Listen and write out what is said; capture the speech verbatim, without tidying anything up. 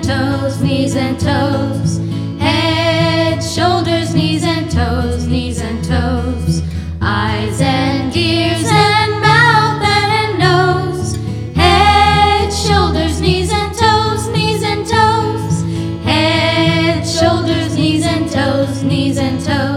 toes, knees and toes. Head, shoulders, knees and toes, knees and toes. Eyes and ears and mouth and nose. Head, shoulders, knees and toes, knees and toes. Head, shoulders, knees and toes, knees and toes.